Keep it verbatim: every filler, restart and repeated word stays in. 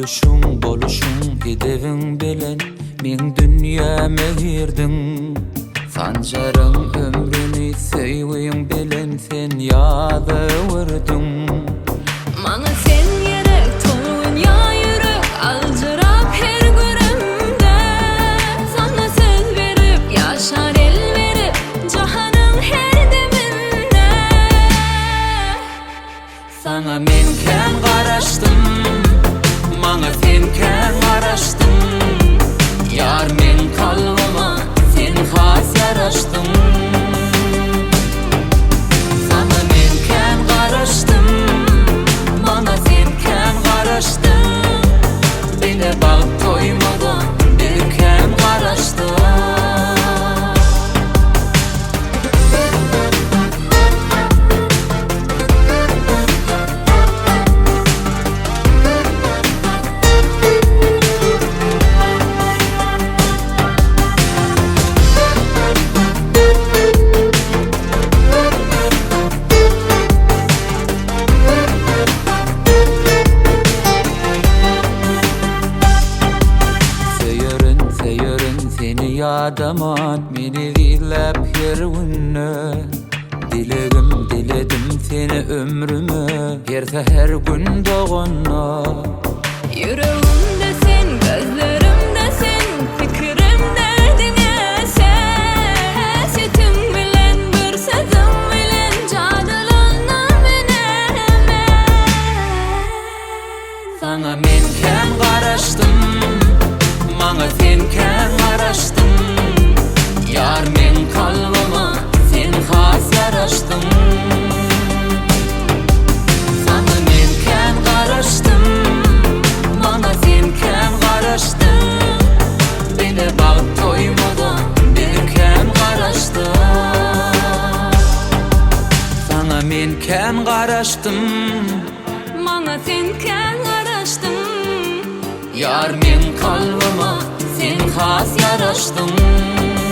Gülüşüň, boluşuň, edebiň bilen men dünýäme girdin. Sanjaryň ömrüni söýgüň bilen sen ýazywyrdyn. Maňa sen ýerek, tolun ýa ýürek, aljyrap her görümde. Sana söz berip, ýaşar el berip, jahanyň her deminde. Sana men kän garaşdym, maňa sen kän garaşdyn. Ýar men kalbyma sen has ýaraşdyn. Sana men kän garaşdym, maňa sen kän garaşdyn. Bile bag toýmadan bir kän garaşdyn. Adaman meni diýlep her günne. Dilegim diledim seni ömrüme, her seher gün dogana. Yüreğimde sen, gözlerimde sen, fikrim derdine sen. Hesetim bilen, bir sözüm bilen, cadylanam menemen. Sana men kän garaşdym, maňa sen kän garaşdyn. Ýar men kalbyma sen has ýaraşdyn. Sana men kän garaşdym, maňa sen kän garaşdyn. Bile bag toýmadan bir kän garaşdyn. Sana men kän garaşdym, Maňa sen kän garaşdyn. Ýar men kalbyma sen has ýaraşdyn.